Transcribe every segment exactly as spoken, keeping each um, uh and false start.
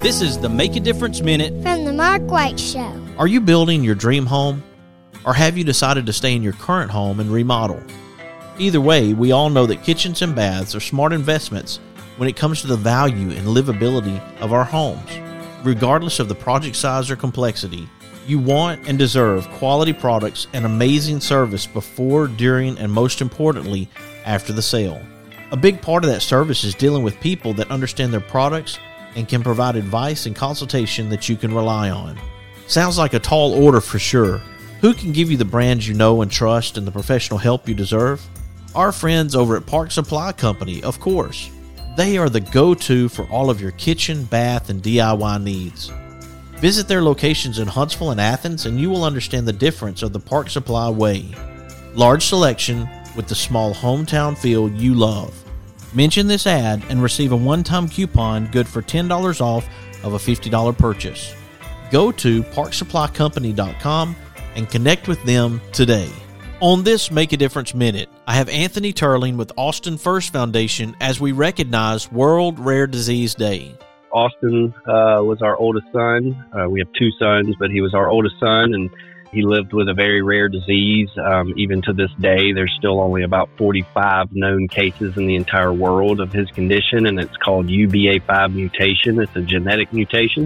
This is the Make a Difference Minute from the Mark White Show. Are you building your dream home? Or have you decided to stay in your current home and remodel? Either way, we all know that kitchens and baths are smart investments when it comes to the value and livability of our homes. Regardless of the project size or complexity, you want and deserve quality products and amazing service before, during, and most importantly, after the sale. A big part of that service is dealing with people that understand their products and can provide advice and consultation that you can rely on. Sounds like a tall order for sure. Who can give you the brands you know and trust and the professional help you deserve? Our friends over at Park Supply Company, of course. They are the go-to for all of your kitchen, bath, and D I Y needs. Visit their locations in Huntsville and Athens and you will understand the difference of the Park Supply way. Large selection with the small hometown feel you love. Mention this ad and receive a one-time coupon good for ten dollars off of a fifty dollars purchase. Go to park supply company dot com and connect with them today. On this Make a Difference Minute, I have Anthony Turling with Austin First Foundation as we recognize World Rare Disease Day. Austin uh, was our oldest son. Uh, we have two sons, but he was our oldest son, and he lived with a very rare disease. Um, even to this day, there's still only about forty-five known cases in the entire world of his condition, and it's called U B A five mutation. It's a genetic mutation.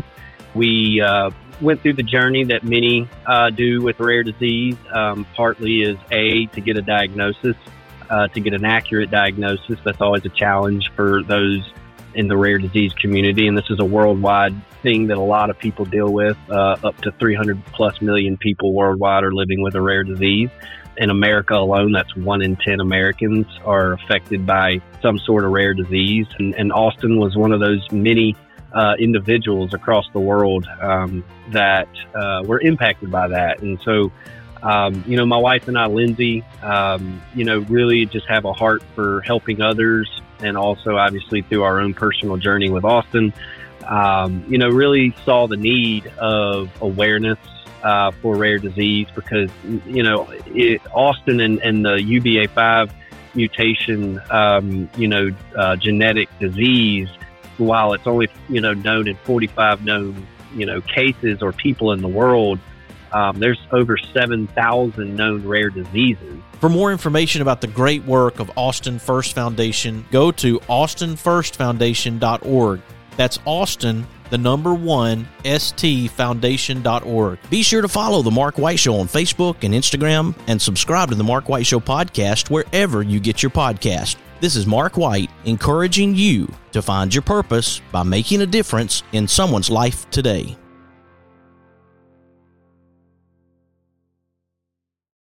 We uh, went through the journey that many uh, do with rare disease. Um, partly is A, to get a diagnosis, uh, to get an accurate diagnosis. That's always a challenge for those in the rare disease community, and this is a worldwide thing that a lot of people deal with. Uh, up to three hundred plus million people worldwide are living with a rare disease. In America alone, that's one in ten Americans are affected by some sort of rare disease, and, and Austin was one of those many uh, individuals across the world um, that uh, were impacted by that. And so Um, you know, my wife and I, Lindsay, um, you know, really just have a heart for helping others, and also obviously through our own personal journey with Austin, um, you know, really saw the need of awareness uh, for rare disease because, you know, it, Austin and, and the U B A five mutation, um, you know, uh, genetic disease, while it's only, you know, known in forty-five known, you know, cases or people in the world, Um, there's over seven thousand known rare diseases. For more information about the great work of Austin First Foundation, go to austin first foundation dot org. That's Austin, the number one, S T foundation dot org. Be sure to follow The Mark White Show on Facebook and Instagram and subscribe to The Mark White Show podcast wherever you get your podcast. This is Mark White encouraging you to find your purpose by making a difference in someone's life today.